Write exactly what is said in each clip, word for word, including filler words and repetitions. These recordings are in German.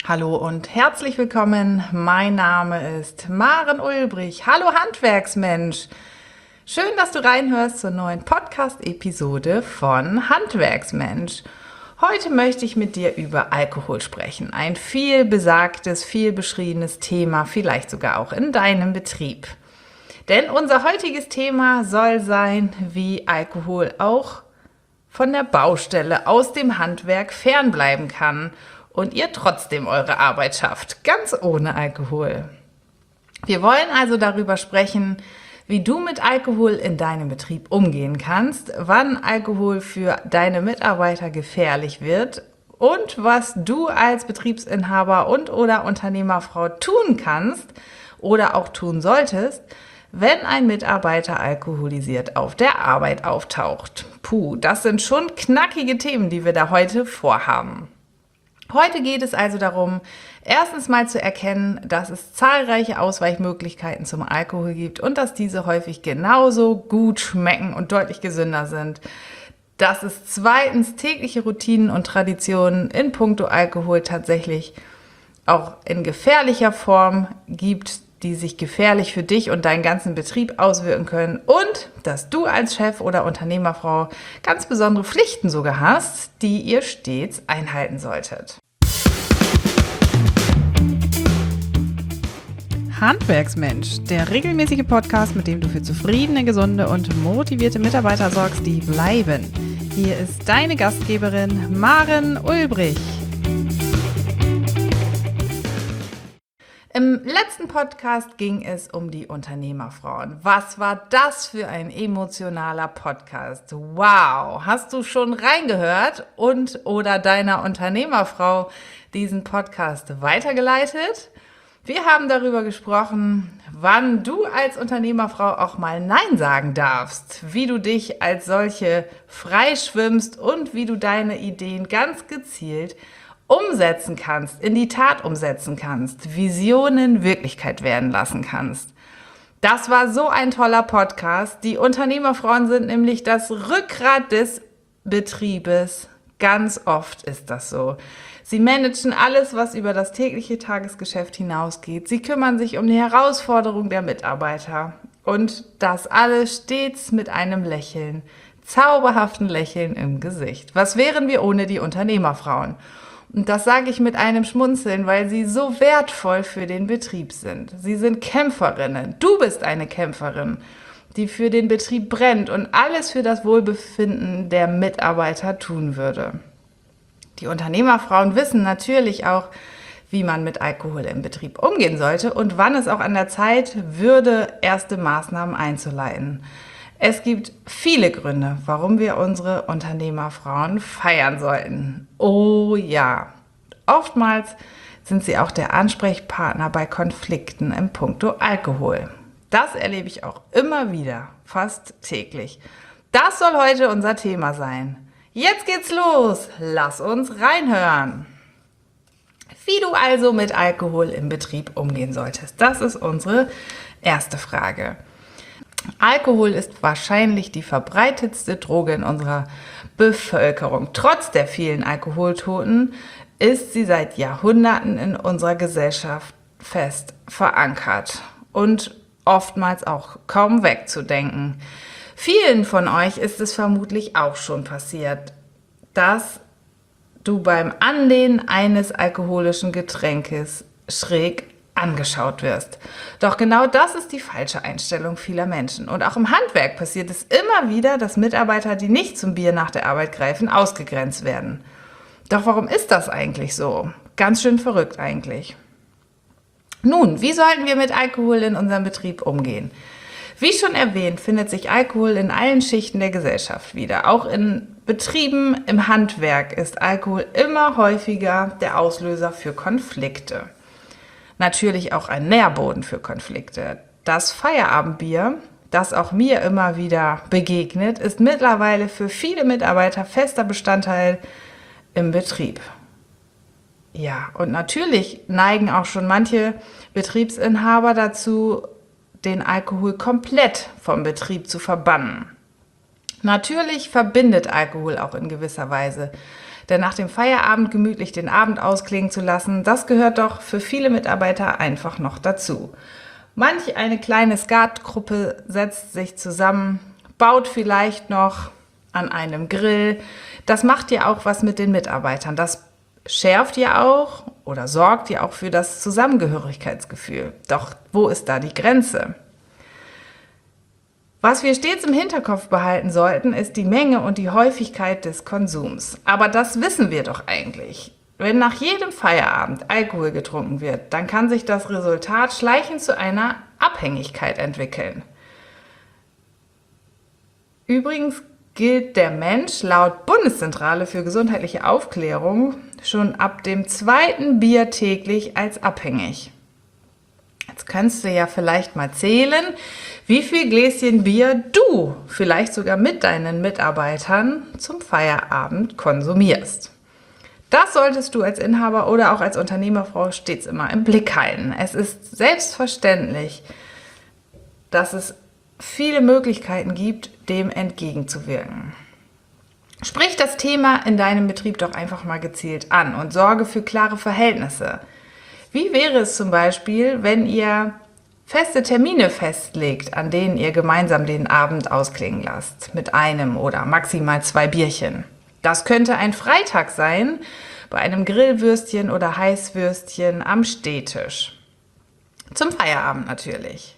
Hallo und herzlich willkommen. Mein Name ist Maren Ulbrich. Hallo Handwerksmensch. Schön, dass du reinhörst zur neuen Podcast-Episode von Handwerksmensch. Heute möchte ich mit dir über Alkohol sprechen. Ein viel besagtes, viel beschriebenes Thema, vielleicht sogar auch in deinem Betrieb. Denn unser heutiges Thema soll sein, wie Alkohol auch von der Baustelle, aus dem Handwerk fernbleiben kann und ihr trotzdem eure Arbeit schafft, ganz ohne Alkohol. Wir wollen also darüber sprechen, wie du mit Alkohol in deinem Betrieb umgehen kannst, wann Alkohol für deine Mitarbeiter gefährlich wird und was du als Betriebsinhaber und oder Unternehmerfrau tun kannst oder auch tun solltest, wenn ein Mitarbeiter alkoholisiert auf der Arbeit auftaucht. Puh, das sind schon knackige Themen, die wir da heute vorhaben. Heute geht es also darum, erstens mal zu erkennen, dass es zahlreiche Ausweichmöglichkeiten zum Alkohol gibt und dass diese häufig genauso gut schmecken und deutlich gesünder sind. Dass es zweitens tägliche Routinen und Traditionen in puncto Alkohol tatsächlich auch in gefährlicher Form gibt, die sich gefährlich für dich und deinen ganzen Betrieb auswirken können und dass du als Chef oder Unternehmerfrau ganz besondere Pflichten sogar hast, die ihr stets einhalten solltet. Handwerksmensch, der regelmäßige Podcast, mit dem du für zufriedene, gesunde und motivierte Mitarbeiter sorgst, die bleiben. Hier ist deine Gastgeberin Maren Ulbrich. Im letzten Podcast ging es um die Unternehmerfrauen. Was war das für ein emotionaler Podcast? Wow! Hast du schon reingehört und oder deiner Unternehmerfrau diesen Podcast weitergeleitet? Wir haben darüber gesprochen, wann du als Unternehmerfrau auch mal Nein sagen darfst, wie du dich als solche freischwimmst und wie du deine Ideen ganz gezielt umsetzen kannst, in die Tat umsetzen kannst, Visionen Wirklichkeit werden lassen kannst. Das war so ein toller Podcast. Die Unternehmerfrauen sind nämlich das Rückgrat des Betriebes. Ganz oft ist das so. Sie managen alles, was über das tägliche Tagesgeschäft hinausgeht. Sie kümmern sich um die Herausforderungen der Mitarbeiter. Und das alles stets mit einem Lächeln, zauberhaften Lächeln im Gesicht. Was wären wir ohne die Unternehmerfrauen? Und das sage ich mit einem Schmunzeln, weil sie so wertvoll für den Betrieb sind. Sie sind Kämpferinnen. Du bist eine Kämpferin, die für den Betrieb brennt und alles für das Wohlbefinden der Mitarbeiter tun würde. Die Unternehmerfrauen wissen natürlich auch, wie man mit Alkohol im Betrieb umgehen sollte und wann es auch an der Zeit würde, erste Maßnahmen einzuleiten. Es gibt viele Gründe, warum wir unsere Unternehmerfrauen feiern sollten. Oh ja, oftmals sind sie auch der Ansprechpartner bei Konflikten im Puncto Alkohol. Das erlebe ich auch immer wieder, fast täglich. Das soll heute unser Thema sein. Jetzt geht's los, lass uns reinhören. Wie du also mit Alkohol im Betrieb umgehen solltest, das ist unsere erste Frage. Alkohol ist wahrscheinlich die verbreitetste Droge in unserer Bevölkerung. Trotz der vielen Alkoholtoten ist sie seit Jahrhunderten in unserer Gesellschaft fest verankert und oftmals auch kaum wegzudenken. Vielen von euch ist es vermutlich auch schon passiert, dass du beim Anlehnen eines alkoholischen Getränkes schräg angeschaut wirst. Doch genau das ist die falsche Einstellung vieler Menschen. Und auch im Handwerk passiert es immer wieder, dass Mitarbeiter, die nicht zum Bier nach der Arbeit greifen, ausgegrenzt werden. Doch warum ist das eigentlich so? Ganz schön verrückt eigentlich. Nun, wie sollten wir mit Alkohol in unserem Betrieb umgehen? Wie schon erwähnt, findet sich Alkohol in allen Schichten der Gesellschaft wieder. Auch in Betrieben im Handwerk ist Alkohol immer häufiger der Auslöser für Konflikte. Natürlich auch ein Nährboden für Konflikte. Das Feierabendbier, das auch mir immer wieder begegnet, ist mittlerweile für viele Mitarbeiter fester Bestandteil im Betrieb. Ja, und natürlich neigen auch schon manche Betriebsinhaber dazu, den Alkohol komplett vom Betrieb zu verbannen. Natürlich verbindet Alkohol auch in gewisser Weise. Denn nach dem Feierabend gemütlich den Abend ausklingen zu lassen, das gehört doch für viele Mitarbeiter einfach noch dazu. Manch eine kleine Skatgruppe setzt sich zusammen, baut vielleicht noch an einem Grill. Das macht ja auch was mit den Mitarbeitern. Das schärft ja auch oder sorgt ja auch für das Zusammengehörigkeitsgefühl. Doch wo ist da die Grenze? Was wir stets im Hinterkopf behalten sollten, ist die Menge und die Häufigkeit des Konsums. Aber das wissen wir doch eigentlich. Wenn nach jedem Feierabend Alkohol getrunken wird, dann kann sich das Resultat schleichend zu einer Abhängigkeit entwickeln. Übrigens gilt der Mensch laut Bundeszentrale für gesundheitliche Aufklärung schon ab dem zweiten Bier täglich als abhängig. Jetzt kannst du ja vielleicht mal zählen, wie viel Gläschen Bier du vielleicht sogar mit deinen Mitarbeitern zum Feierabend konsumierst. Das solltest du als Inhaber oder auch als Unternehmerfrau stets immer im Blick halten. Es ist selbstverständlich, dass es viele Möglichkeiten gibt, dem entgegenzuwirken. Sprich das Thema in deinem Betrieb doch einfach mal gezielt an und sorge für klare Verhältnisse. Wie wäre es zum Beispiel, wenn ihr feste Termine festlegt, an denen ihr gemeinsam den Abend ausklingen lasst, mit einem oder maximal zwei Bierchen? Das könnte ein Freitag sein, bei einem Grillwürstchen oder Heißwürstchen am Stehtisch. Zum Feierabend natürlich.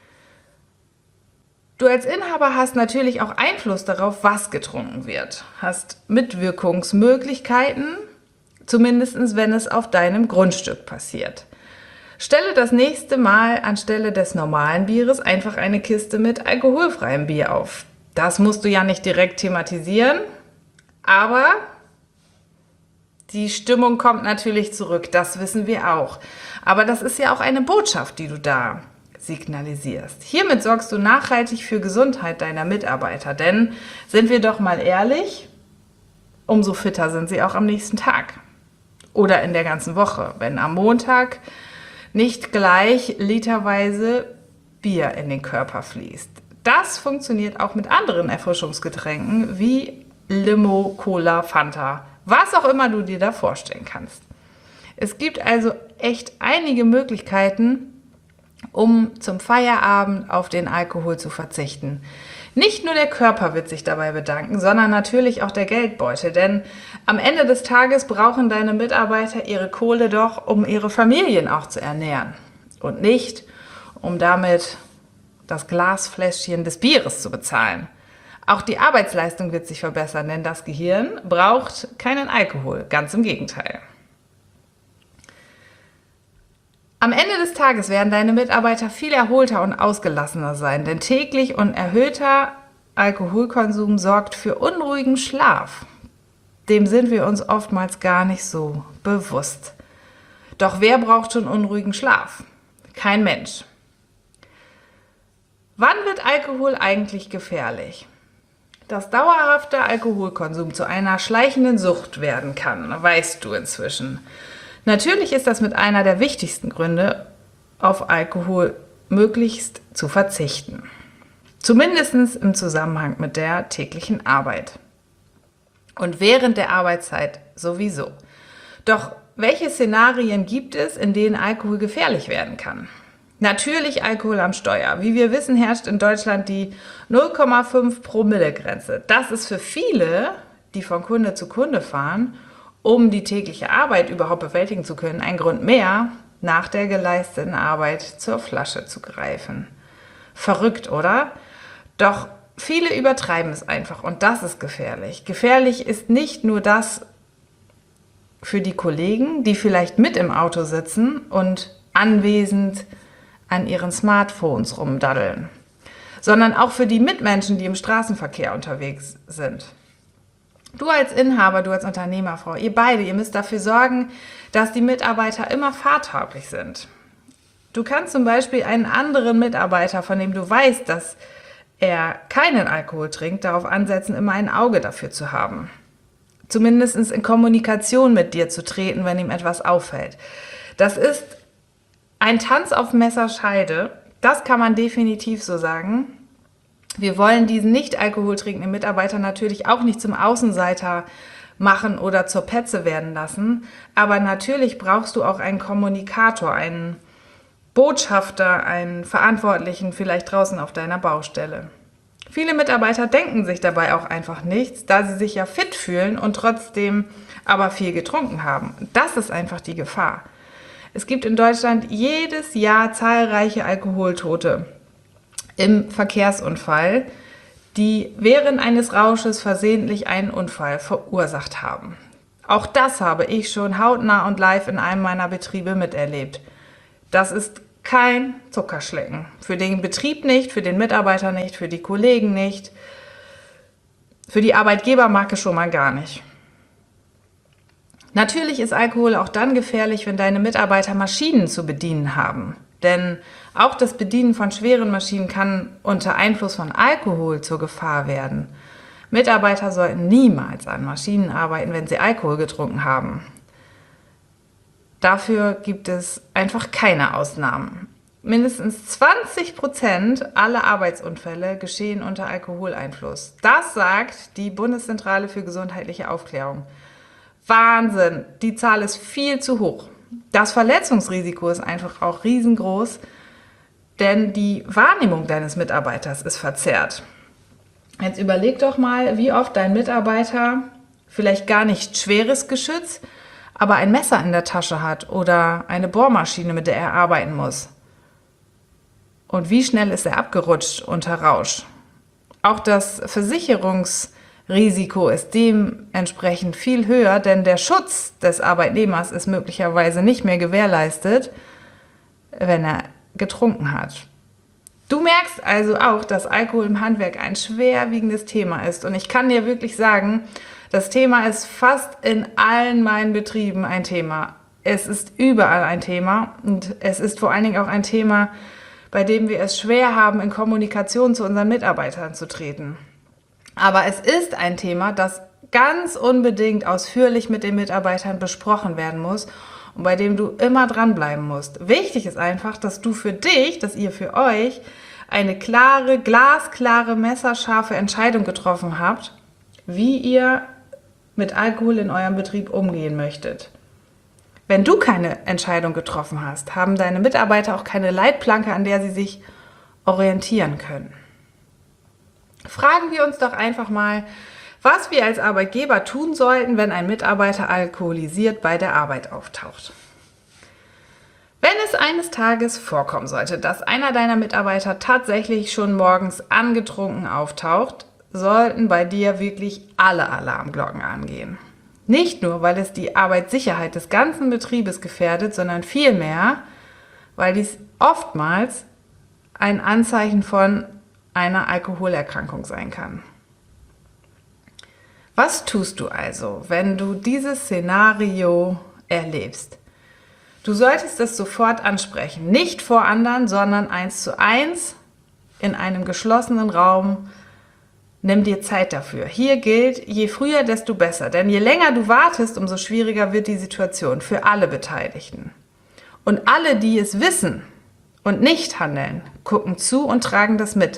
Du als Inhaber hast natürlich auch Einfluss darauf, was getrunken wird. Hast Mitwirkungsmöglichkeiten, zumindest wenn es auf deinem Grundstück passiert. Stelle das nächste Mal anstelle des normalen Bieres einfach eine Kiste mit alkoholfreiem Bier auf. Das musst du ja nicht direkt thematisieren, aber die Stimmung kommt natürlich zurück, das wissen wir auch. Aber das ist ja auch eine Botschaft, die du da signalisierst. Hiermit sorgst du nachhaltig für Gesundheit deiner Mitarbeiter, denn sind wir doch mal ehrlich, umso fitter sind sie auch am nächsten Tag oder in der ganzen Woche, wenn am Montag nicht gleich literweise Bier in den Körper fließt. Das funktioniert auch mit anderen Erfrischungsgetränken wie Limo, Cola, Fanta, was auch immer du dir da vorstellen kannst. Es gibt also echt einige Möglichkeiten, um zum Feierabend auf den Alkohol zu verzichten. Nicht nur der Körper wird sich dabei bedanken, sondern natürlich auch der Geldbeutel, denn am Ende des Tages brauchen deine Mitarbeiter ihre Kohle doch, um ihre Familien auch zu ernähren und nicht, um damit das Glasfläschchen des Bieres zu bezahlen. Auch die Arbeitsleistung wird sich verbessern, denn das Gehirn braucht keinen Alkohol, ganz im Gegenteil. Am Ende des Tages werden deine Mitarbeiter viel erholter und ausgelassener sein, denn täglich und erhöhter Alkoholkonsum sorgt für unruhigen Schlaf. Dem sind wir uns oftmals gar nicht so bewusst. Doch wer braucht schon unruhigen Schlaf? Kein Mensch. Wann wird Alkohol eigentlich gefährlich? Dass dauerhafter Alkoholkonsum zu einer schleichenden Sucht werden kann, weißt du inzwischen. Natürlich ist das mit einer der wichtigsten Gründe, auf Alkohol möglichst zu verzichten. Zumindest im Zusammenhang mit der täglichen Arbeit. Und während der Arbeitszeit sowieso. Doch welche Szenarien gibt es, in denen Alkohol gefährlich werden kann? Natürlich Alkohol am Steuer. Wie wir wissen, herrscht in Deutschland die null Komma fünf Promille Grenze. Das ist für viele, die von Kunde zu Kunde fahren, um die tägliche Arbeit überhaupt bewältigen zu können, ein Grund mehr, nach der geleisteten Arbeit zur Flasche zu greifen. Verrückt, oder? Doch viele übertreiben es einfach und das ist gefährlich. Gefährlich ist nicht nur das für die Kollegen, die vielleicht mit im Auto sitzen und anwesend an ihren Smartphones rumdaddeln, sondern auch für die Mitmenschen, die im Straßenverkehr unterwegs sind. Du als Inhaber, du als Unternehmerfrau, ihr beide, ihr müsst dafür sorgen, dass die Mitarbeiter immer fahrtauglich sind. Du kannst zum Beispiel einen anderen Mitarbeiter, von dem du weißt, dass er keinen Alkohol trinkt, darauf ansetzen, immer ein Auge dafür zu haben. Zumindest in Kommunikation mit dir zu treten, wenn ihm etwas auffällt. Das ist ein Tanz auf Messerscheide, das kann man definitiv so sagen. Wir wollen diesen nicht alkoholtrinkenden Mitarbeiter natürlich auch nicht zum Außenseiter machen oder zur Petze werden lassen. Aber natürlich brauchst du auch einen Kommunikator, einen Botschafter, einen Verantwortlichen vielleicht draußen auf deiner Baustelle. Viele Mitarbeiter denken sich dabei auch einfach nichts, da sie sich ja fit fühlen und trotzdem aber viel getrunken haben. Das ist einfach die Gefahr. Es gibt in Deutschland jedes Jahr zahlreiche Alkoholtote im Verkehrsunfall, die während eines Rausches versehentlich einen Unfall verursacht haben. Auch das habe ich schon hautnah und live in einem meiner Betriebe miterlebt. Das ist kein Zuckerschlecken. Für den Betrieb nicht, für den Mitarbeiter nicht, für die Kollegen nicht, für die Arbeitgebermarke schon mal gar nicht. Natürlich ist Alkohol auch dann gefährlich, wenn deine Mitarbeiter Maschinen zu bedienen haben. Denn auch das Bedienen von schweren Maschinen kann unter Einfluss von Alkohol zur Gefahr werden. Mitarbeiter sollten niemals an Maschinen arbeiten, wenn sie Alkohol getrunken haben. Dafür gibt es einfach keine Ausnahmen. Mindestens zwanzig Prozent aller Arbeitsunfälle geschehen unter Alkoholeinfluss. Das sagt die Bundeszentrale für gesundheitliche Aufklärung. Wahnsinn, die Zahl ist viel zu hoch. Das Verletzungsrisiko ist einfach auch riesengroß, denn die Wahrnehmung deines Mitarbeiters ist verzerrt. Jetzt überleg doch mal, wie oft dein Mitarbeiter vielleicht gar nicht schweres Geschütz, aber ein Messer in der Tasche hat oder eine Bohrmaschine, mit der er arbeiten muss. Und wie schnell ist er abgerutscht unter Rausch? Auch das Versicherungsrisiko ist dementsprechend viel höher, denn der Schutz des Arbeitnehmers ist möglicherweise nicht mehr gewährleistet, wenn er getrunken hat. Du merkst also auch, dass Alkohol im Handwerk ein schwerwiegendes Thema ist. Und ich kann dir wirklich sagen, das Thema ist fast in allen meinen Betrieben ein Thema. Es ist überall ein Thema und es ist vor allen Dingen auch ein Thema, bei dem wir es schwer haben, in Kommunikation zu unseren Mitarbeitern zu treten. Aber es ist ein Thema, das ganz unbedingt ausführlich mit den Mitarbeitern besprochen werden muss und bei dem du immer dranbleiben musst. Wichtig ist einfach, dass du für dich, dass ihr für euch eine klare, glasklare, messerscharfe Entscheidung getroffen habt, wie ihr mit Alkohol in eurem Betrieb umgehen möchtet. Wenn du keine Entscheidung getroffen hast, haben deine Mitarbeiter auch keine Leitplanke, an der sie sich orientieren können. Fragen wir uns doch einfach mal, was wir als Arbeitgeber tun sollten, wenn ein Mitarbeiter alkoholisiert bei der Arbeit auftaucht. Wenn es eines Tages vorkommen sollte, dass einer deiner Mitarbeiter tatsächlich schon morgens angetrunken auftaucht, sollten bei dir wirklich alle Alarmglocken angehen. Nicht nur, weil es die Arbeitssicherheit des ganzen Betriebes gefährdet, sondern vielmehr, weil dies oftmals ein Anzeichen von einer Alkoholerkrankung sein kann. Was tust du also, wenn du dieses Szenario erlebst? Du solltest es sofort ansprechen, nicht vor anderen, sondern eins zu eins in einem geschlossenen Raum. Nimm dir Zeit dafür. Hier gilt, je früher, desto besser. Denn je länger du wartest, umso schwieriger wird die Situation für alle Beteiligten. Und alle, die es wissen und nicht handeln, gucken zu und tragen das mit.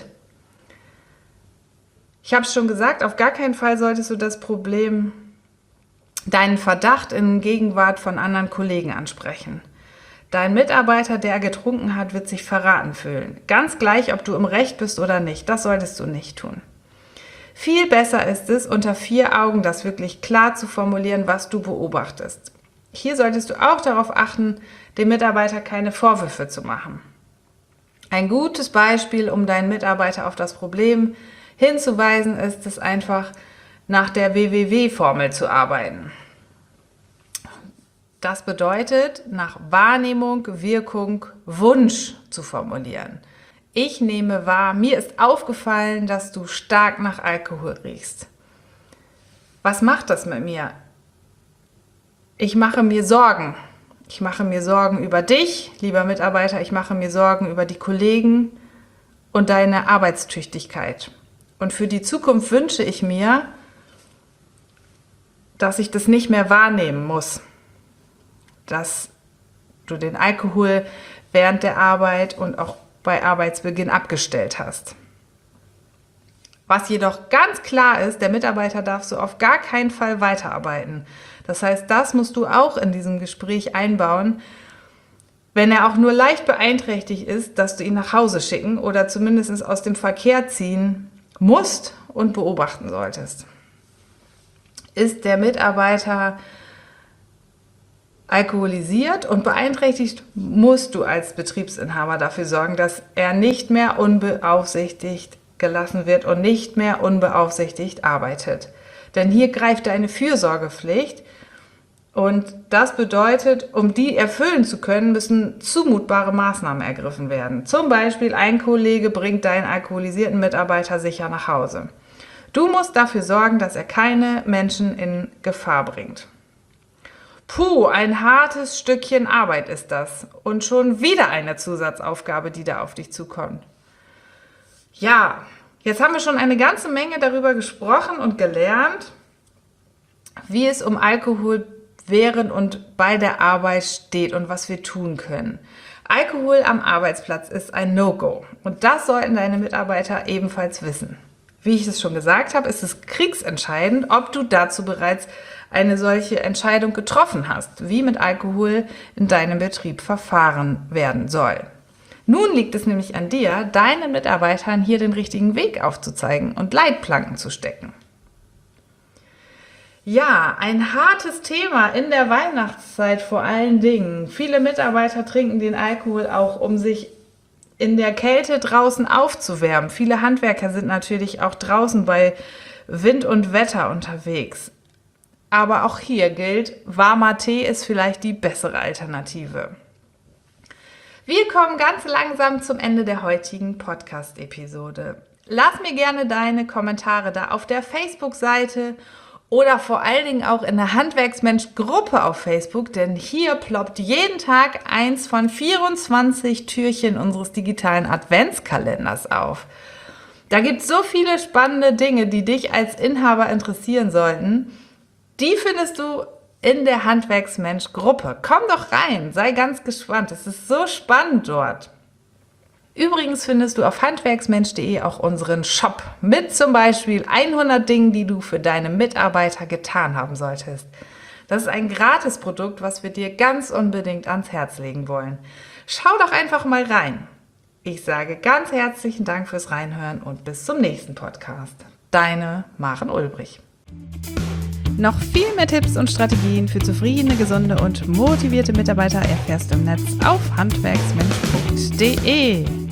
Ich habe es schon gesagt, auf gar keinen Fall solltest du das Problem, deinen Verdacht in Gegenwart von anderen Kollegen ansprechen. Dein Mitarbeiter, der getrunken hat, wird sich verraten fühlen. Ganz gleich, ob du im Recht bist oder nicht. Das solltest du nicht tun. Viel besser ist es, unter vier Augen das wirklich klar zu formulieren, was du beobachtest. Hier solltest du auch darauf achten, dem Mitarbeiter keine Vorwürfe zu machen. Ein gutes Beispiel, um deinen Mitarbeiter auf das Problem hinzuweisen, ist es einfach, nach der W W W-Formel zu arbeiten. Das bedeutet, nach Wahrnehmung, Wirkung, Wunsch zu formulieren. Ich nehme wahr, mir ist aufgefallen, dass du stark nach Alkohol riechst. Was macht das mit mir? Ich mache mir Sorgen. Ich mache mir Sorgen über dich, lieber Mitarbeiter. Ich mache mir Sorgen über die Kollegen und deine Arbeitstüchtigkeit. Und für die Zukunft wünsche ich mir, dass ich das nicht mehr wahrnehmen muss. Dass du den Alkohol während der Arbeit und auch bei Arbeitsbeginn abgestellt hast. Was jedoch ganz klar ist, der Mitarbeiter darf so auf gar keinen Fall weiterarbeiten. Das heißt, das musst du auch in diesem Gespräch einbauen, wenn er auch nur leicht beeinträchtigt ist, dass du ihn nach Hause schicken oder zumindest aus dem Verkehr ziehen musst und beobachten solltest. Ist der Mitarbeiter alkoholisiert und beeinträchtigt, musst du als Betriebsinhaber dafür sorgen, dass er nicht mehr unbeaufsichtigt gelassen wird und nicht mehr unbeaufsichtigt arbeitet. Denn hier greift deine Fürsorgepflicht und das bedeutet, um die erfüllen zu können, müssen zumutbare Maßnahmen ergriffen werden. Zum Beispiel ein Kollege bringt deinen alkoholisierten Mitarbeiter sicher nach Hause. Du musst dafür sorgen, dass er keine Menschen in Gefahr bringt. Puh, ein hartes Stückchen Arbeit ist das und schon wieder eine Zusatzaufgabe, die da auf dich zukommt. Ja, jetzt haben wir schon eine ganze Menge darüber gesprochen und gelernt, wie es um Alkohol während und bei der Arbeit steht und was wir tun können. Alkohol am Arbeitsplatz ist ein No-Go und das sollten deine Mitarbeiter ebenfalls wissen. Wie ich es schon gesagt habe, ist es kriegsentscheidend, ob du dazu bereits eine solche Entscheidung getroffen hast, wie mit Alkohol in deinem Betrieb verfahren werden soll. Nun liegt es nämlich an dir, deinen Mitarbeitern hier den richtigen Weg aufzuzeigen und Leitplanken zu stecken. Ja, ein hartes Thema in der Weihnachtszeit vor allen Dingen. Viele Mitarbeiter trinken den Alkohol auch, um sich in der Kälte draußen aufzuwärmen. Viele Handwerker sind natürlich auch draußen bei Wind und Wetter unterwegs. Aber auch hier gilt, warmer Tee ist vielleicht die bessere Alternative. Wir kommen ganz langsam zum Ende der heutigen Podcast-Episode. Lass mir gerne deine Kommentare da auf der Facebook-Seite oder vor allen Dingen auch in der Handwerksmensch-Gruppe auf Facebook, denn hier ploppt jeden Tag eins von vierundzwanzig Türchen unseres digitalen Adventskalenders auf. Da gibt es so viele spannende Dinge, die dich als Inhaber interessieren sollten. Die findest du in der Handwerksmensch-Gruppe. Komm doch rein, sei ganz gespannt. Es ist so spannend dort. Übrigens findest du auf handwerksmensch punkt de auch unseren Shop mit zum Beispiel hundert Dingen, die du für deine Mitarbeiter getan haben solltest. Das ist ein Gratisprodukt, was wir dir ganz unbedingt ans Herz legen wollen. Schau doch einfach mal rein. Ich sage ganz herzlichen Dank fürs Reinhören und bis zum nächsten Podcast. Deine Maren Ulbrich. Noch viel mehr Tipps und Strategien für zufriedene, gesunde und motivierte Mitarbeiter erfährst du im Netz auf handwerksmensch punkt de.